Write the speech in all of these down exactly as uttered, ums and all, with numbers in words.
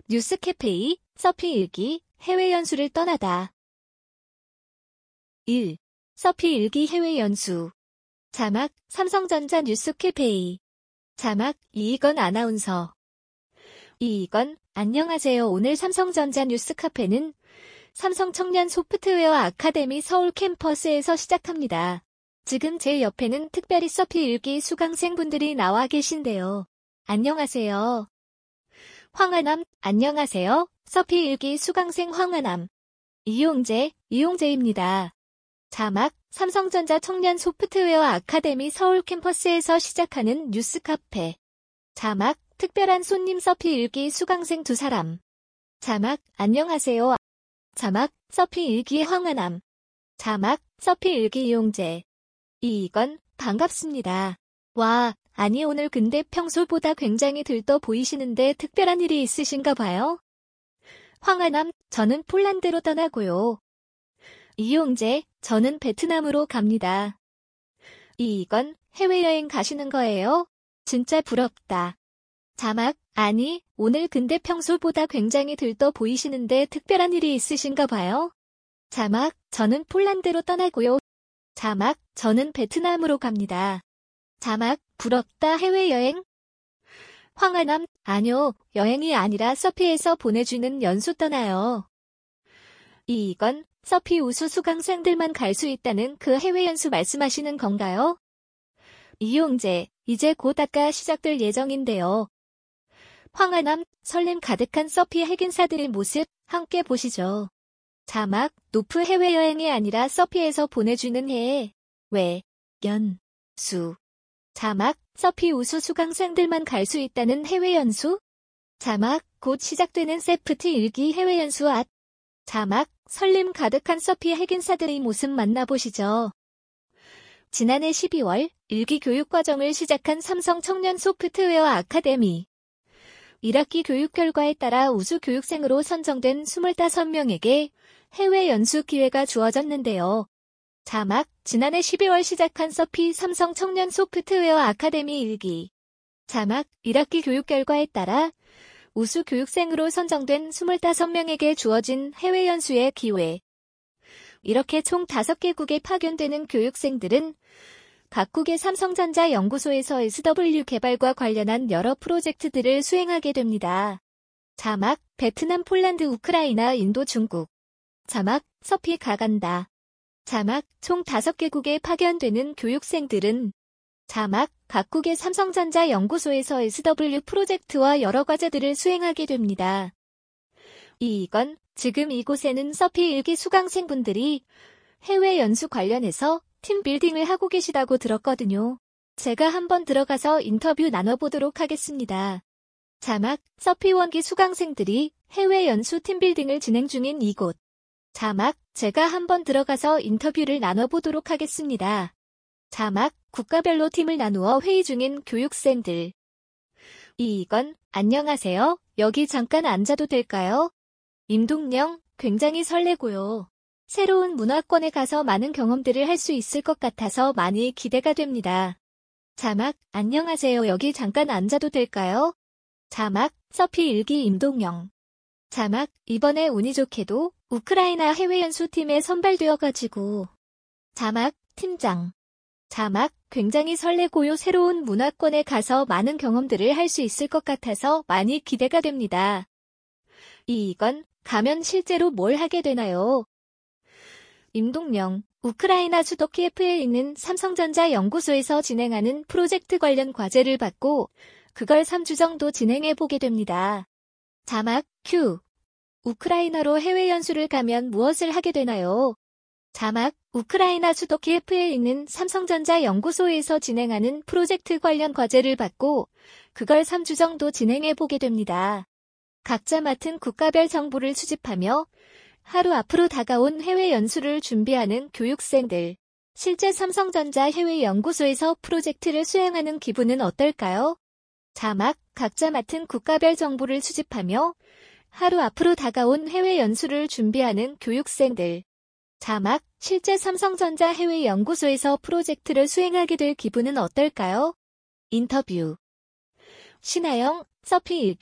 뉴스캐페이, 서피 일기, 해외 연수를 떠나다. 일. 서피 일기 해외 연수. 자막, 삼성전자 뉴스캐페이. 자막, 이익원 아나운서. 이익원, 안녕하세요. 오늘 삼성전자 뉴스카페는 삼성 청년 소프트웨어 아카데미 서울 캠퍼스에서 시작합니다. 지금 제 옆에는 특별히 서피 일기 수강생분들이 나와 계신데요. 안녕하세요. 황하남, 안녕하세요. 서피 일기 수강생 황하남. 이용재, 이용재입니다. 자막, 삼성전자 청년 소프트웨어 아카데미 서울 캠퍼스에서 시작하는 뉴스카페. 자막, 특별한 손님 서피 일기 수강생 두 사람. 자막, 안녕하세요. 자막, 서피 일기 황하남. 자막, 서피 일기 이용재. 이익원, 반갑습니다. 와, 아니 오늘 근데 평소보다 굉장히 들떠 보이시는데 특별한 일이 있으신가 봐요? 황하남, 저는 폴란드로 떠나고요. 이용재, 저는 베트남으로 갑니다. 이익원, 해외여행 가시는 거예요? 진짜 부럽다. 자막, 아니, 오늘 근데 평소보다 굉장히 들떠 보이시는데 특별한 일이 있으신가 봐요? 자막, 저는 폴란드로 떠나고요. 자막, 저는 베트남으로 갑니다. 자막, 부럽다 해외여행? 황하남, 아뇨, 여행이 아니라 서피에서 보내주는 연수 떠나요. 이익원, 서피 우수 수강생들만 갈 수 있다는 그 해외 연수 말씀하시는 건가요? 이용재, 이제 곧 아까 시작될 예정인데요. 황하남, 설렘 가득한 서피 핵인사들의 모습 함께 보시죠. 자막, 노프 해외여행이 아니라 서피에서 보내주는 해외 연수. 자막, 서피 우수 수강생들만 갈 수 있다는 해외 연수? 자막, 곧 시작되는 세프티 일기 해외 연수 앞. 자막, 설렘 가득한 서피 핵인사들의 모습 만나보시죠. 지난해 십이월 일기 교육과정을 시작한 삼성 청년 소프트웨어 아카데미. 일 학기 교육 결과에 따라 우수 교육생으로 선정된 이십오 명에게 해외 연수 기회가 주어졌는데요. 자막, 지난해 십이월 시작한 서피 삼성 청년 소프트웨어 아카데미 일기. 자막, 일 학기 교육 결과에 따라 우수 교육생으로 선정된 이십오 명에게 주어진 해외 연수의 기회. 이렇게 총 다섯 개국에 파견되는 교육생들은 각국의 삼성전자 연구소에서 에스더블유 개발과 관련한 여러 프로젝트들을 수행하게 됩니다. 자막, 베트남, 폴란드, 우크라이나, 인도, 중국. 자막, 서피 가간다. 자막, 총 다섯 개국에 파견되는 교육생들은 자막, 각국의 삼성전자 연구소에서 에스더블유 프로젝트와 여러 과제들을 수행하게 됩니다. 이익원, 지금 이곳에는 서피 일기 수강생분들이 해외 연수 관련해서 팀빌딩을 하고 계시다고 들었거든요. 제가 한번 들어가서 인터뷰 나눠보도록 하겠습니다. 자막, 서피 원기 수강생들이 해외 연수 팀빌딩을 진행 중인 이곳. 자막, 제가 한번 들어가서 인터뷰를 나눠보도록 하겠습니다. 자막, 국가별로 팀을 나누어 회의 중인 교육생들. 이익원, 안녕하세요. 여기 잠깐 앉아도 될까요? 임동영, 굉장히 설레고요. 새로운 문화권에 가서 많은 경험들을 할 수 있을 것 같아서 많이 기대가 됩니다. 자막, 안녕하세요. 여기 잠깐 앉아도 될까요? 자막, 서피 일기 임동영. 자막, 이번에 운이 좋게도 우크라이나 해외 연수팀에 선발되어가지고. 자막, 팀장. 자막, 굉장히 설레고요. 새로운 문화권에 가서 많은 경험들을 할 수 있을 것 같아서 많이 기대가 됩니다. 이익원, 가면 실제로 뭘 하게 되나요? 임동영, 우크라이나 수도 키예프에 있는 삼성전자 연구소에서 진행하는 프로젝트 관련 과제를 받고 그걸 삼 주 정도 진행해보게 됩니다. 자막, 큐. 우크라이나로 해외 연수를 가면 무엇을 하게 되나요? 자막, 우크라이나 수도 키예프에 있는 삼성전자 연구소에서 진행하는 프로젝트 관련 과제를 받고 그걸 삼 주 정도 진행해보게 됩니다. 각자 맡은 국가별 정보를 수집하며 하루 앞으로 다가온 해외 연수를 준비하는 교육생들. 실제 삼성전자 해외 연구소에서 프로젝트를 수행하는 기분은 어떨까요? 자막, 각자 맡은 국가별 정보를 수집하며 하루 앞으로 다가온 해외 연수를 준비하는 교육생들. 자막, 실제 삼성전자 해외 연구소에서 프로젝트를 수행하게 될 기분은 어떨까요? 인터뷰. 신하영, 서피 일기,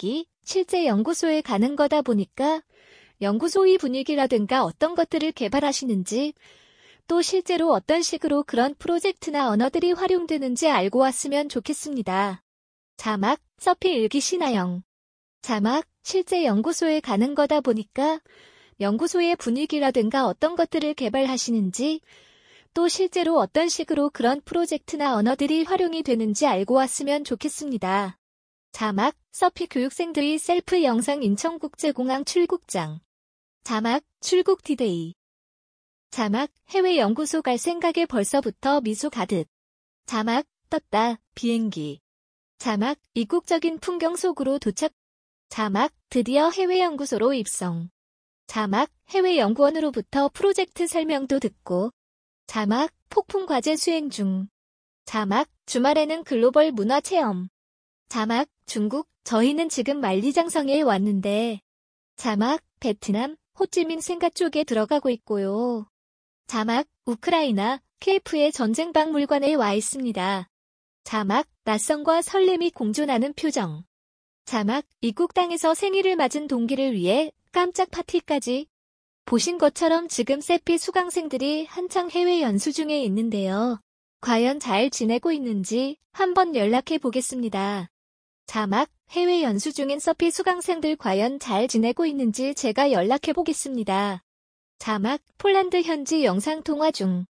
실제 연구소에 가는 거다 보니까 연구소의 분위기라든가 어떤 것들을 개발하시는지, 또 실제로 어떤 식으로 그런 프로젝트나 언어들이 활용되는지 알고 왔으면 좋겠습니다. 자막, 서피 일기 신하영. 자막, 실제 연구소에 가는 거다 보니까 연구소의 분위기라든가 어떤 것들을 개발하시는지, 또 실제로 어떤 식으로 그런 프로젝트나 언어들이 활용이 되는지 알고 왔으면 좋겠습니다. 자막, 서피 교육생들의 셀프 영상 인천국제공항 출국장. 자막, 출국 디데이. 자막, 해외 연구소 갈 생각에 벌써부터 미소 가득. 자막, 떴다, 비행기. 자막, 이국적인 풍경 속으로 도착. 자막, 드디어 해외 연구소로 입성. 자막, 해외 연구원으로부터 프로젝트 설명도 듣고. 자막, 폭풍 과제 수행 중. 자막, 주말에는 글로벌 문화 체험. 자막, 중국, 저희는 지금 만리장성에 왔는데. 자막, 베트남, 호찌민 센가 쪽에 들어가고 있고요. 자막, 우크라이나, 키예프의 전쟁 박물관에 와 있습니다. 자막, 낯선과 설렘이 공존하는 표정. 자막, 이국 땅에서 생일을 맞은 동기를 위해 깜짝 파티까지. 보신 것처럼 지금 세피 수강생들이 한창 해외 연수 중에 있는데요. 과연 잘 지내고 있는지 한번 연락해 보겠습니다. 자막, 해외 연수 중인 서피 수강생들 과연 잘 지내고 있는지 제가 연락해 보겠습니다. 자막, 폴란드 현지 영상통화 중.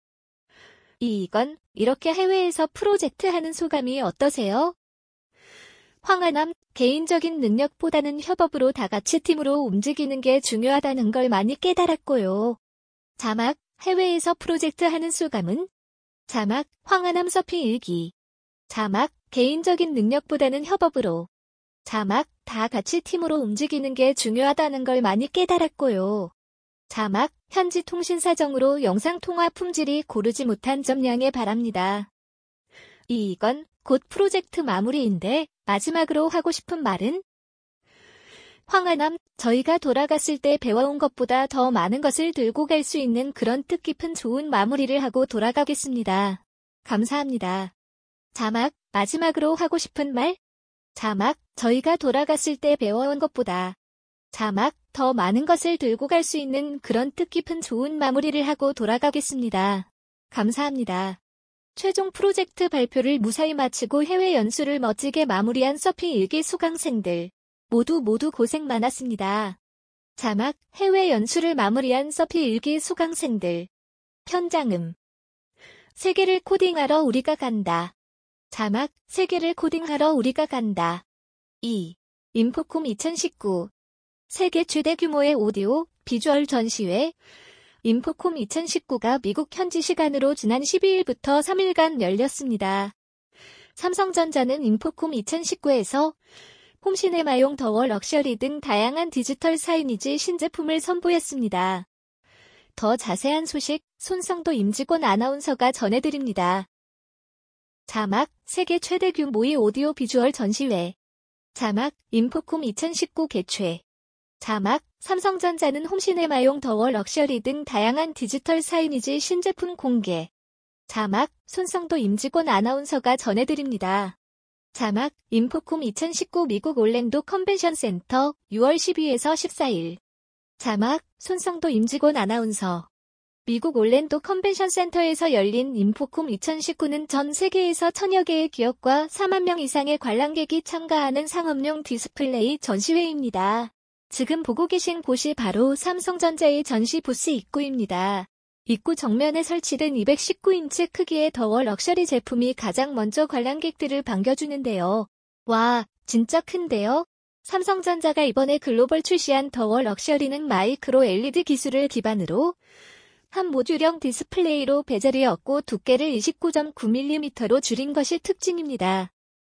이건, 이렇게 해외에서 프로젝트 하는 소감이 어떠세요? 황하남, 개인적인 능력보다는 협업으로 다 같이 팀으로 움직이는 게 중요하다는 걸 많이 깨달았고요. 자막, 해외에서 프로젝트 하는 소감은? 자막, 황하남 서피 일기. 자막, 개인적인 능력보다는 협업으로. 자막, 다 같이 팀으로 움직이는 게 중요하다는 걸 많이 깨달았고요. 자막, 현지 통신 사정으로 영상통화 품질이 고르지 못한 점 양해 바랍니다. 이건 곧 프로젝트 마무리인데 마지막으로 하고 싶은 말은? 황하남, 저희가 돌아갔을 때 배워온 것보다 더 많은 것을 들고 갈 수 있는 그런 뜻깊은 좋은 마무리를 하고 돌아가겠습니다. 감사합니다. 자막, 마지막으로 하고 싶은 말? 자막, 저희가 돌아갔을 때 배워온 것보다 자막, 더 많은 것을 들고 갈 수 있는 그런 뜻깊은 좋은 마무리를 하고 돌아가겠습니다. 감사합니다. 최종 프로젝트 발표를 무사히 마치고 해외 연수를 멋지게 마무리한 서피 일기 수강생들. 모두 모두 고생 많았습니다. 자막, 해외 연수를 마무리한 서피 일기 수강생들. 현장음. 세계를 코딩하러 우리가 간다. 자막, 세계를 코딩하러 우리가 간다. 이. 인포콤 이천십구. 세계 최대 규모의 오디오, 비주얼 전시회. 인포콤 이천십구가 미국 현지 시간으로 지난 십이일부터 삼일간 열렸습니다. 삼성전자는 인포콤 이천십구에서 홈시네마용 더워 럭셔리 등 다양한 디지털 사이니지 신제품을 선보였습니다. 더 자세한 소식 손성도 임직원 아나운서가 전해드립니다. 자막, 세계 최대 규모의 오디오 비주얼 전시회. 자막, 인포콤 이천십구 개최. 자막, 삼성전자는 홈시네마용 더워 럭셔리 등 다양한 디지털 사이니지 신제품 공개. 자막, 손성도 임직원 아나운서가 전해드립니다. 자막, 인포콤 이천십구 미국 올랜도 컨벤션 센터 유월 십이에서 십사일. 자막, 손성도 임직원 아나운서. 미국 올랜도 컨벤션 센터에서 열린 인포콤 이천십구는 전 세계에서 천여 개의 기업과 사만 명 이상의 관람객이 참가하는 상업용 디스플레이 전시회입니다. 지금 보고 계신 곳이 바로 삼성전자의 전시 부스 입구입니다. 입구 정면에 설치된 이백십구 인치 크기의 더워 럭셔리 제품이 가장 먼저 관람객들을 반겨주는데요. 와, 진짜 큰데요? 삼성전자가 이번에 글로벌 출시한 더워 럭셔리는 마이크로 엘이디 기술을 기반으로 한 모듈형 디스플레이로 배열이 없고 두께를 이십구 점 구 밀리미터로 줄인 것이 특징입니다.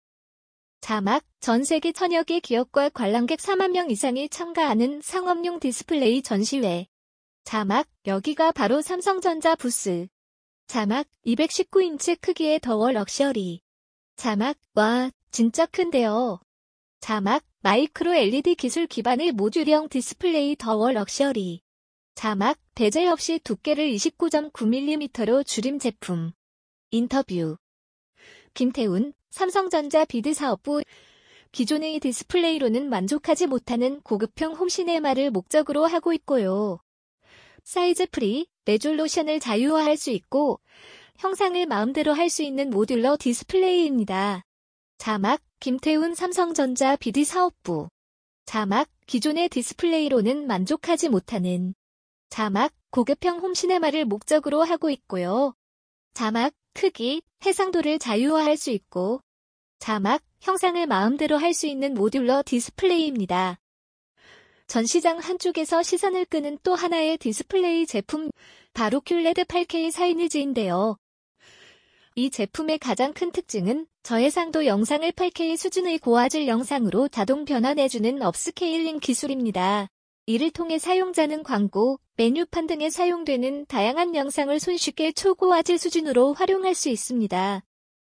자막, 전 세계 천여 개 기업과 관람객 사만 명 이상이 참가하는 상업용 디스플레이 전시회. 자막, 여기가 바로 삼성전자 부스. 자막, 이백십구 인치 크기의 더워 럭셔리. 자막, 와, 진짜 큰데요. 자막, 마이크로 엘이디 기술 기반의 모듈형 디스플레이 더워 럭셔리. 자막, 배열 없이 두께를 이십구 점 구 밀리미터로 줄임 제품. 인터뷰. 김태훈, 삼성전자 비드 사업부 기존의 디스플레이로는 만족하지 못하는 고급형 홈시네마를 목적으로 하고 있고요. 사이즈 프리, 레졸루션을 자유화할 수 있고 형상을 마음대로 할 수 있는 모듈러 디스플레이입니다. 자막, 김태훈 삼성전자 비디 사업부. 자막, 기존의 디스플레이로는 만족하지 못하는. 자막, 고급형 홈시네마를 목적으로 하고 있고요. 자막, 크기, 해상도를 자유화할 수 있고 자막, 형상을 마음대로 할 수 있는 모듈러 디스플레이입니다. 전시장 한쪽에서 시선을 끄는 또 하나의 디스플레이 제품, 바로 큐레드 팔 케이 사이니지인데요. 이 제품의 가장 큰 특징은 저해상도 영상을 팔 케이 수준의 고화질 영상으로 자동 변환해주는 업스케일링 기술입니다. 이를 통해 사용자는 광고, 메뉴판 등에 사용되는 다양한 영상을 손쉽게 초고화질 수준으로 활용할 수 있습니다.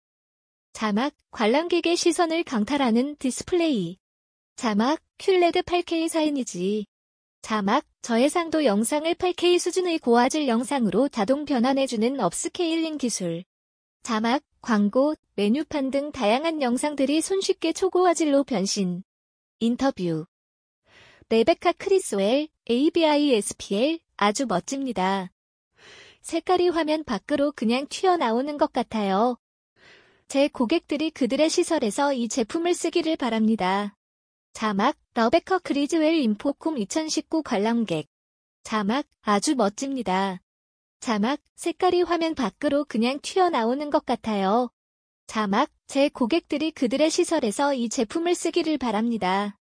자막, 관람객의 시선을 강탈하는 디스플레이. 자막, 큐레드 팔 케이 사이니지. 자막, 저해상도 영상을 팔 케이 수준의 고화질 영상으로 자동 변환해주는 업스케일링 기술. 자막, 광고, 메뉴판 등 다양한 영상들이 손쉽게 초고화질로 변신. 인터뷰. 레베카 크리스웰, 에이비아이에스피엘, 아주 멋집니다. 색깔이 화면 밖으로 그냥 튀어나오는 것 같아요. 제 고객들이 그들의 시설에서 이 제품을 쓰기를 바랍니다. 자막, 레베카 크리스웰 인포콤 이천십구 관람객. 자막, 아주 멋집니다. 자막, 색깔이 화면 밖으로 그냥 튀어나오는 것 같아요. 자막, 제 고객들이 그들의 시설에서 이 제품을 쓰기를 바랍니다.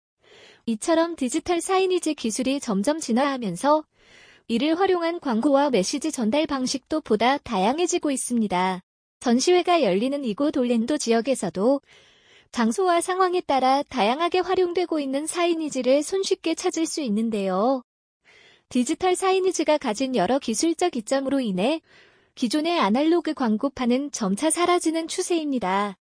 이처럼 디지털 사이니지 기술이 점점 진화하면서 이를 활용한 광고와 메시지 전달 방식도 보다 다양해지고 있습니다. 전시회가 열리는 이곳 올랜도 지역에서도 장소와 상황에 따라 다양하게 활용되고 있는 사이니지를 손쉽게 찾을 수 있는데요. 디지털 사이니지가 가진 여러 기술적 이점으로 인해 기존의 아날로그 광고판은 점차 사라지는 추세입니다.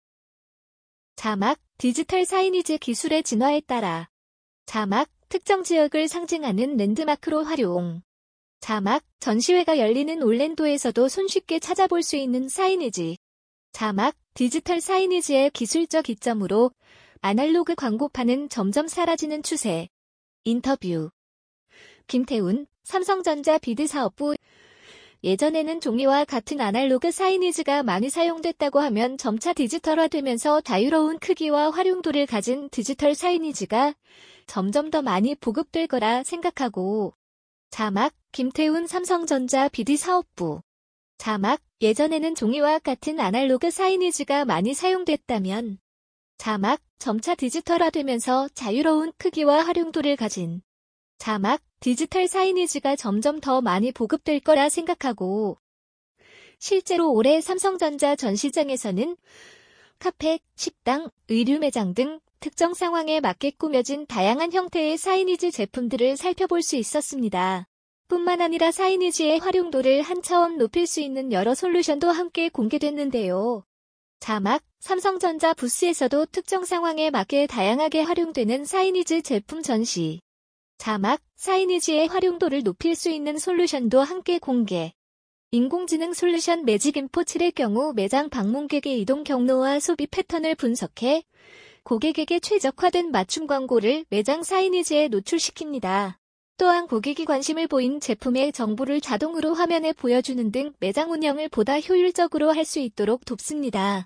자막, 디지털 사이니지 기술의 진화에 따라 자막, 특정 지역을 상징하는 랜드마크로 활용. 자막, 전시회가 열리는 올랜도에서도 손쉽게 찾아볼 수 있는 사이니지. 자막, 디지털 사이니지의 기술적 이점으로 아날로그 광고판은 점점 사라지는 추세. 인터뷰. 김태훈, 삼성전자 비디 사업부. 예전에는 종이와 같은 아날로그 사이니지가 많이 사용됐다고 하면 점차 디지털화되면서 자유로운 크기와 활용도를 가진 디지털 사이니지가 점점 더 많이 보급될 거라 생각하고. 자막, 김태훈 삼성전자 비디 사업부. 자막, 예전에는 종이와 같은 아날로그 사이니지가 많이 사용됐다면 자막, 점차 디지털화되면서 자유로운 크기와 활용도를 가진 자막, 디지털 사이니지가 점점 더 많이 보급될 거라 생각하고. 실제로 올해 삼성전자 전시장에서는 카페, 식당, 의류 매장 등 특정 상황에 맞게 꾸며진 다양한 형태의 사이니지 제품들을 살펴볼 수 있었습니다. 뿐만 아니라 사이니지의 활용도를 한 차원 높일 수 있는 여러 솔루션도 함께 공개됐는데요. 자막, 삼성전자 부스에서도 특정 상황에 맞게 다양하게 활용되는 사이니지 제품 전시. 자막, 사이니지의 활용도를 높일 수 있는 솔루션도 함께 공개. 인공지능 솔루션 매직인포 칠의 경우 매장 방문객의 이동 경로와 소비 패턴을 분석해 고객에게 최적화된 맞춤 광고를 매장 사이니지에 노출시킵니다. 또한 고객이 관심을 보인 제품의 정보를 자동으로 화면에 보여주는 등 매장 운영을 보다 효율적으로 할 수 있도록 돕습니다.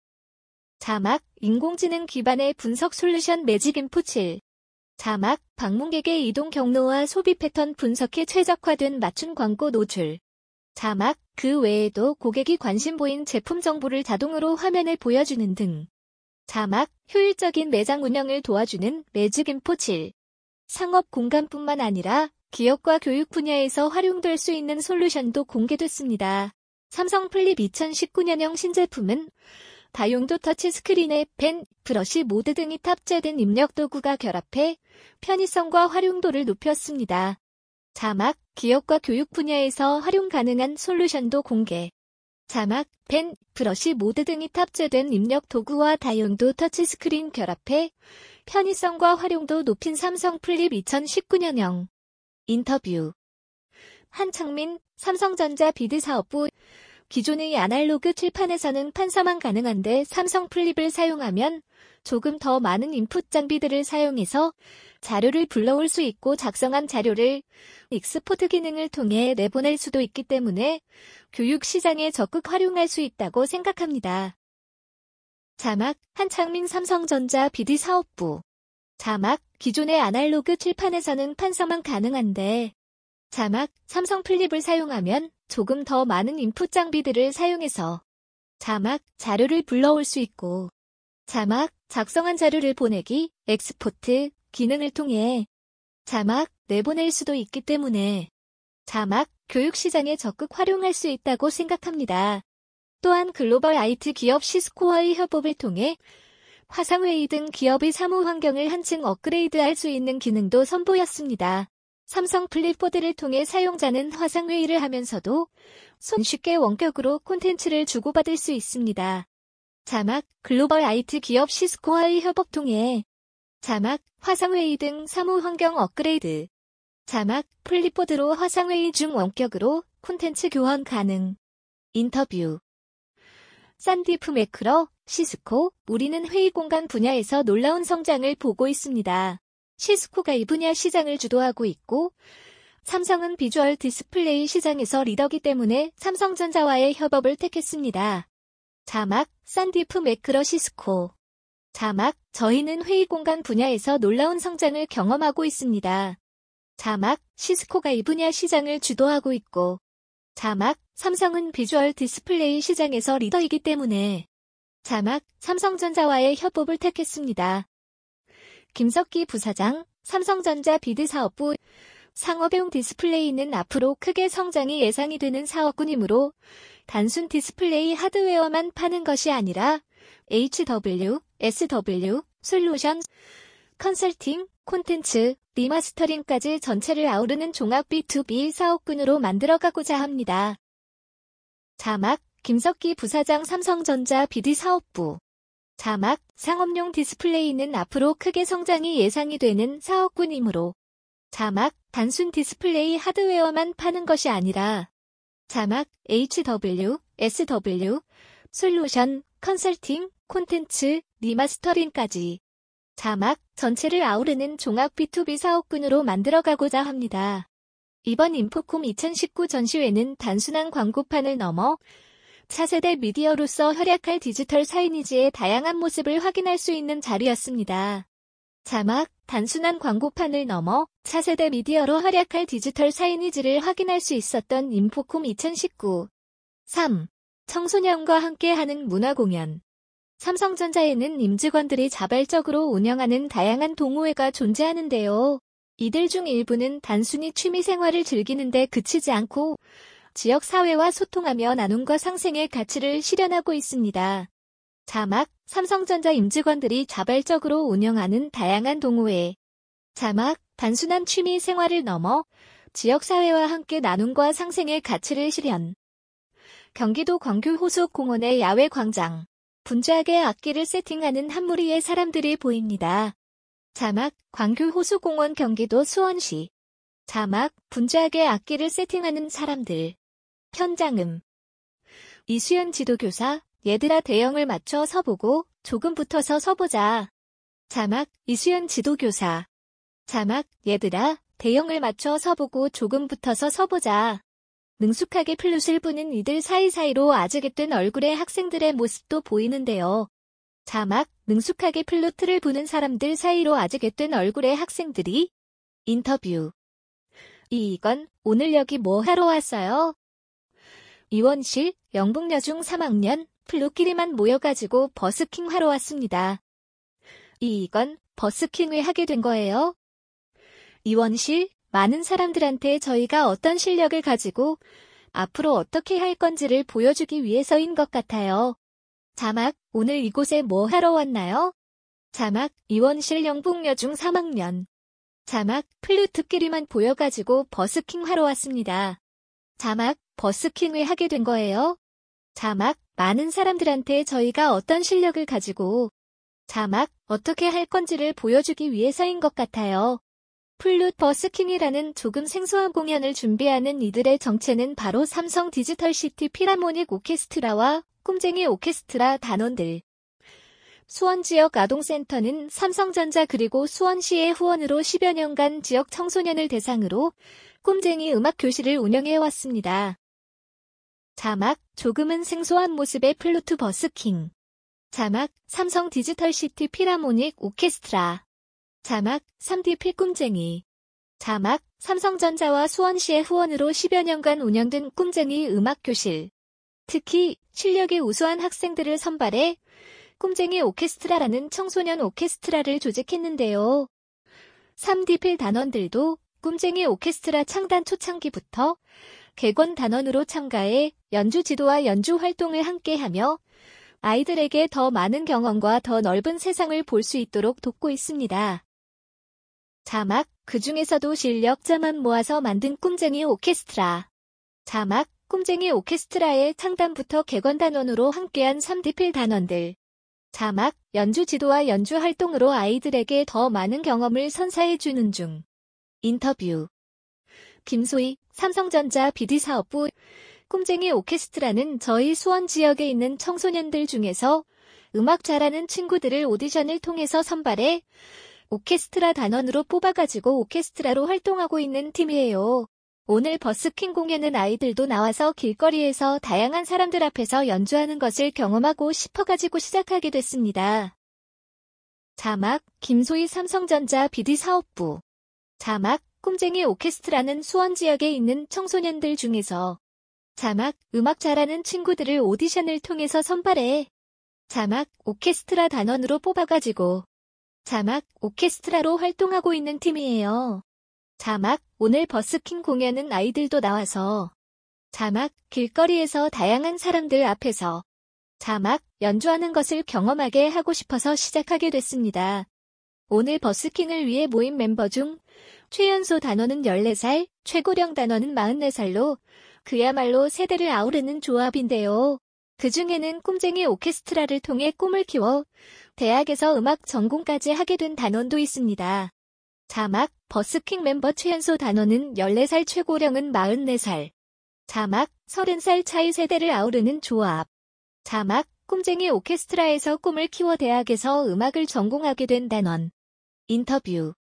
자막, 인공지능 기반의 분석 솔루션 매직인포 칠. 자막, 방문객의 이동 경로와 소비 패턴 분석에 최적화된 맞춤 광고 노출. 자막, 그 외에도 고객이 관심 보인 제품 정보를 자동으로 화면에 보여주는 등. 자막, 효율적인 매장 운영을 도와주는 매직인포 칠. 상업 공간뿐만 아니라 기업과 교육 분야에서 활용될 수 있는 솔루션도 공개됐습니다. 삼성 플립 이천십구 년형 신제품은 다용도 터치스크린에 펜, 브러쉬 모드 등이 탑재된 입력 도구가 결합해 편의성과 활용도를 높였습니다. 자막, 기업과 교육 분야에서 활용 가능한 솔루션도 공개. 자막, 펜, 브러쉬 모드 등이 탑재된 입력 도구와 다용도 터치스크린 결합해 편의성과 활용도 높인 삼성 플립 이천십구 년형. 인터뷰. 한창민, 삼성전자 비디 사업부. 기존의 아날로그 칠판에서는 판서만 가능한데 삼성 플립을 사용하면 조금 더 많은 인풋 장비들을 사용해서 자료를 불러올 수 있고 작성한 자료를 익스포트 기능을 통해 내보낼 수도 있기 때문에 교육 시장에 적극 활용할 수 있다고 생각합니다. 자막 한창민 삼성전자 비디 사업부 자막 기존의 아날로그 칠판에서는 판서만 가능한데 자막 삼성 플립을 사용하면 조금 더 많은 인풋 장비들을 사용해서 자막 자료를 불러올 수 있고 자막 작성한 자료를 보내기 엑스포트 기능을 통해 자막 내보낼 수도 있기 때문에 자막 교육 시장에 적극 활용할 수 있다고 생각합니다. 또한 글로벌 아이티 기업 시스코와의 협업을 통해 화상회의 등 기업의 사무 환경을 한층 업그레이드할 수 있는 기능도 선보였습니다. 삼성 플립보드를 통해 사용자는 화상회의를 하면서도 손쉽게 원격으로 콘텐츠를 주고받을 수 있습니다. 자막 글로벌 아이티 기업 시스코와의 협업 통해 자막 화상회의 등 사무 환경 업그레이드 자막 플립보드로 화상회의 중 원격으로 콘텐츠 교환 가능. 인터뷰 산디프 매크러 시스코 우리는 회의 공간 분야에서 놀라운 성장을 보고 있습니다. 시스코가 이 분야 시장을 주도하고 있고 삼성은 비주얼 디스플레이 시장에서 리더기 때문에 삼성전자와의 협업을 택했습니다. 자막 산디프 매크러 시스코 자막 저희는 회의 공간 분야에서 놀라운 성장을 경험하고 있습니다. 자막 시스코가 이 분야 시장을 주도하고 있고 자막 삼성은 비주얼 디스플레이 시장에서 리더이기 때문에 자막 삼성전자와의 협업을 택했습니다. 김석기 부사장 삼성전자 비디 사업부 상업용 디스플레이는 앞으로 크게 성장이 예상이 되는 사업군이므로 단순 디스플레이 하드웨어만 파는 것이 아니라 에이치 더블유, 에스 더블유, 솔루션, 컨설팅, 콘텐츠, 리마스터링까지 전체를 아우르는 종합 비투비 사업군으로 만들어가고자 합니다. 자막 김석기 부사장 삼성전자 비디 사업부 자막 상업용 디스플레이는 앞으로 크게 성장이 예상이 되는 사업군이므로 자막 단순 디스플레이 하드웨어만 파는 것이 아니라 자막 에이치 더블유, 에스 더블유, 솔루션, 컨설팅, 콘텐츠, 리마스터링까지 자막 전체를 아우르는 종합 비투비 사업군으로 만들어가고자 합니다. 이번 인포콤 이천십구 전시회는 단순한 광고판을 넘어 차세대 미디어로서 활약할 디지털 사이니지의 다양한 모습을 확인할 수 있는 자리였습니다. 자막 단순한 광고판을 넘어 차세대 미디어로 활약할 디지털 사이니지를 확인할 수 있었던 인포콤 이천십구. 삼. 청소년과 함께하는 문화공연 삼성전자에는 임직원들이 자발적으로 운영하는 다양한 동호회가 존재하는데요. 이들 중 일부는 단순히 취미생활을 즐기는 데 그치지 않고 지역사회와 소통하며 나눔과 상생의 가치를 실현하고 있습니다. 자막 삼성전자 임직원들이 자발적으로 운영하는 다양한 동호회 자막 단순한 취미생활을 넘어 지역사회와 함께 나눔과 상생의 가치를 실현 경기도 광교 호수공원의 야외 광장 분주하게 악기를 세팅하는 한 무리의 사람들이 보입니다. 자막 광교 호수공원 경기도 수원시 자막 분주하게 악기를 세팅하는 사람들 현장음 이수연 지도교사 얘들아 대형을 맞춰 서보고 조금 붙어서 서보자. 자막 이수연 지도교사 자막 얘들아 대형을 맞춰 서보고 조금 붙어서 서보자. 능숙하게 플룻을 부는 이들 사이사이로 아직앳된 얼굴의 학생들의 모습도 보이는데요. 자막 능숙하게 플루트를 부는 사람들 사이로 아직앳된 얼굴의 학생들이 인터뷰 이건 오늘 여기 뭐 하러 왔어요? 이원실 영북여중 삼 학년 플루끼리만 모여가지고 버스킹 하러 왔습니다. 이건 버스킹 왜 하게 된 거예요? 이원실 많은 사람들한테 저희가 어떤 실력을 가지고 앞으로 어떻게 할 건지를 보여주기 위해서인 것 같아요. 자막 오늘 이곳에 뭐 하러 왔나요? 자막 이원실 영북여중 삼 학년 자막 플루트끼리만 보여가지고 버스킹 하러 왔습니다. 자막 버스킹 왜 하게 된 거예요? 자막 많은 사람들한테 저희가 어떤 실력을 가지고 자막 어떻게 할 건지를 보여주기 위해서인 것 같아요. 플룻 버스킹이라는 조금 생소한 공연을 준비하는 이들의 정체는 바로 삼성 디지털시티 필하모닉 오케스트라와 꿈쟁이 오케스트라 단원들. 수원지역 아동센터는 삼성전자 그리고 수원시의 후원으로 십여 년간 지역 청소년을 대상으로 꿈쟁이 음악교실을 운영해왔습니다. 자막, 조금은 생소한 모습의 플루트 버스킹. 자막, 삼성 디지털시티 필하모닉 오케스트라. 자막, 삼디 필꿈쟁이. 자막, 삼성전자와 수원시의 후원으로 십여 년간 운영된 꿈쟁이 음악교실. 특히 실력이 우수한 학생들을 선발해 꿈쟁이 오케스트라라는 청소년 오케스트라를 조직했는데요. 삼디 필 단원들도 꿈쟁이 오케스트라 창단 초창기부터 객원 단원으로 참가해 연주 지도와 연주 활동을 함께하며 아이들에게 더 많은 경험과 더 넓은 세상을 볼 수 있도록 돕고 있습니다. 자막, 그 중에서도 실력자만 모아서 만든 꿈쟁이 오케스트라. 자막, 꿈쟁이 오케스트라의 창단부터 객원 단원으로 함께한 삼디 필 단원들. 자막, 연주 지도와 연주 활동으로 아이들에게 더 많은 경험을 선사해주는 중. 인터뷰. 김소희, 삼성전자 비디사업부. 꿈쟁이 오케스트라는 저희 수원 지역에 있는 청소년들 중에서 음악 잘하는 친구들을 오디션을 통해서 선발해 오케스트라 단원으로 뽑아가지고 오케스트라로 활동하고 있는 팀이에요. 오늘 버스킹 공연은 아이들도 나와서 길거리에서 다양한 사람들 앞에서 연주하는 것을 경험하고 싶어가지고 시작하게 됐습니다. 자막, 김소희 삼성전자 비디사업부. 자막, 꿈쟁이 오케스트라는 수원 지역에 있는 청소년들 중에서 자막, 음악 잘하는 친구들을 오디션을 통해서 선발해 자막, 오케스트라 단원으로 뽑아가지고 자막, 오케스트라로 활동하고 있는 팀이에요. 자막, 오늘 버스킹 공연은 아이들도 나와서 자막, 길거리에서 다양한 사람들 앞에서 자막, 연주하는 것을 경험하게 하고 싶어서 시작하게 됐습니다. 오늘 버스킹을 위해 모인 멤버 중 최연소 단원은 열네 살, 최고령 단원은 마흔네 살로 그야말로 세대를 아우르는 조합인데요. 그 중에는 꿈쟁이 오케스트라를 통해 꿈을 키워 대학에서 음악 전공까지 하게 된 단원도 있습니다. 자막, 버스킹 멤버 최연소 단원은 열네 살, 최고령은 마흔네 살. 자막, 서른 살 차이 세대를 아우르는 조합. 자막, 꿈쟁이 오케스트라에서 꿈을 키워 대학에서 음악을 전공하게 된 단원. 인터뷰.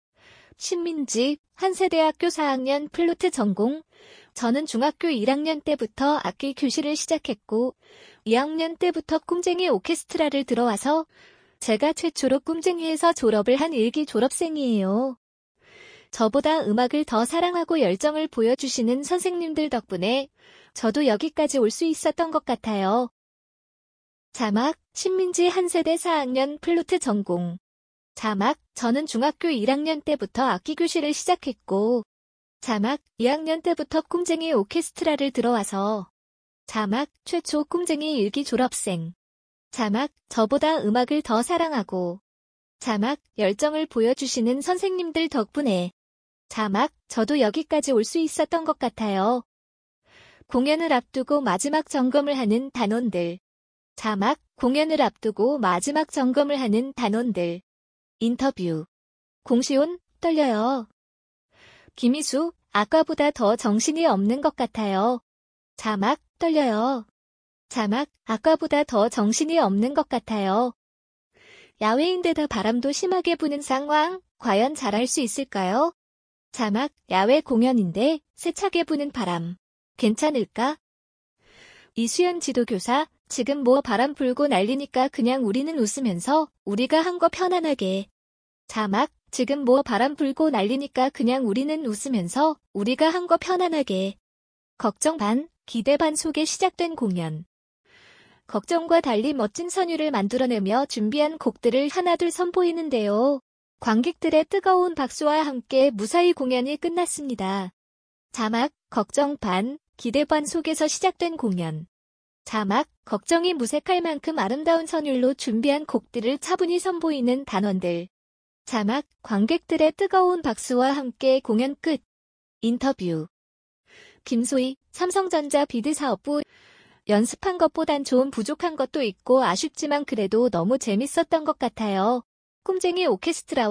신민지, 한세대학교 사 학년 플루트 전공. 저는 중학교 일 학년 때부터 악기 교실을 시작했고 이 학년 때부터 꿈쟁이 오케스트라를 들어와서 제가 최초로 꿈쟁이에서 졸업을 한 일기 졸업생이에요. 저보다 음악을 더 사랑하고 열정을 보여주시는 선생님들 덕분에 저도 여기까지 올 수 있었던 것 같아요. 자막, 신민지 한세대 사 학년 플루트 전공. 자막, 저는 중학교 일 학년 때부터 악기 교실을 시작했고 자막, 이 학년 때부터 꿈쟁이 오케스트라를 들어와서 자막, 최초 꿈쟁이 일기 졸업생. 자막, 저보다 음악을 더 사랑하고 자막, 열정을 보여주시는 선생님들 덕분에 자막, 저도 여기까지 올 수 있었던 것 같아요. 공연을 앞두고 마지막 점검을 하는 단원들. 자막, 공연을 앞두고 마지막 점검을 하는 단원들. 인터뷰. 공시온, 떨려요. 김희수, 아까보다 더 정신이 없는 것 같아요. 자막, 떨려요. 자막, 아까보다 더 정신이 없는 것 같아요. 야외인데다 바람도 심하게 부는 상황, 과연 잘할 수 있을까요? 자막, 야외 공연인데 세차게 부는 바람. 괜찮을까? 이수연 지도교사, 지금 뭐 바람 불고 난리니까 그냥 우리는 웃으면서 우리가 한 거 편안하게. 자막, 지금 뭐 바람 불고 난리니까 그냥 우리는 웃으면서 우리가 한 거 편안하게. 걱정 반, 기대 반 속에 시작된 공연. 걱정과 달리 멋진 선율을 만들어내며 준비한 곡들을 하나둘 선보이는데요. 관객들의 뜨거운 박수와 함께 무사히 공연이 끝났습니다. 자막, 걱정 반, 기대 반 속에서 시작된 공연. 자막, 걱정이 무색할 만큼 아름다운 선율로 준비한 곡들을 차분히 선보이는 단원들. 자막, 관객들의 뜨거운 박수와 함께 공연 끝. 인터뷰. 김소희, 삼성전자 비드사업부. 연습한 것보단 좀 부족한 것도 있고 아쉽지만 그래도 너무 재밌었던 것 같아요. 꿈쟁이 오케스트라와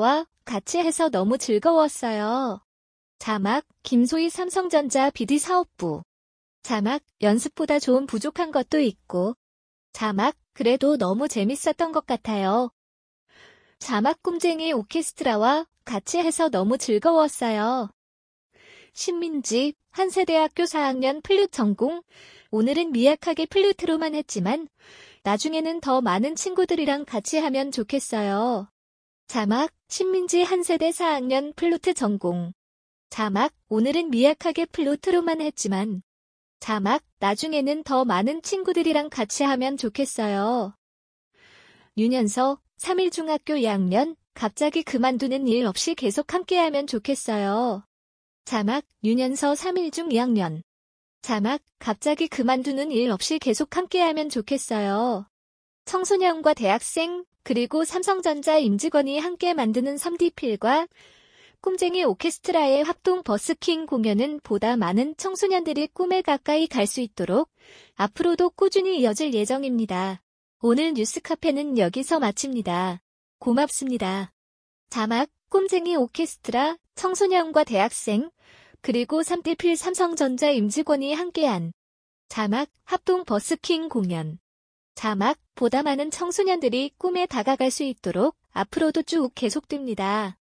같이 해서 너무 즐거웠어요. 자막, 김소희 삼성전자 비디 사업부. 자막, 연습보다 좀 부족한 것도 있고. 자막, 그래도 너무 재밌었던 것 같아요. 자막, 꿈쟁이 오케스트라와 같이 해서 너무 즐거웠어요. 신민지, 한세대학교 사 학년 플룻 전공. 오늘은 미약하게 플루트로만 했지만 나중에는 더 많은 친구들이랑 같이 하면 좋겠어요. 자막, 신민지 한세대 사 학년 플루트 전공. 자막, 오늘은 미약하게 플루트로만 했지만 자막, 나중에는 더 많은 친구들이랑 같이 하면 좋겠어요. 윤현서, 삼 일 중학교 이 학년, 갑자기 그만두는 일 없이 계속 함께하면 좋겠어요. 자막, 윤현서 삼 일 중 이 학년. 자막, 갑자기 그만두는 일 없이 계속 함께하면 좋겠어요. 청소년과 대학생, 그리고 삼성전자 임직원이 함께 만드는 삼디필과 꿈쟁이 오케스트라의 합동 버스킹 공연은 보다 많은 청소년들이 꿈에 가까이 갈 수 있도록 앞으로도 꾸준히 이어질 예정입니다. 오늘 뉴스카페는 여기서 마칩니다. 고맙습니다. 자막, 꿈쟁이 오케스트라, 청소년과 대학생, 그리고 삼디필 삼성전자 임직원이 함께한 자막, 합동 버스킹 공연. 자막, 보다 많은 청소년들이 꿈에 다가갈 수 있도록 앞으로도 쭉 계속됩니다.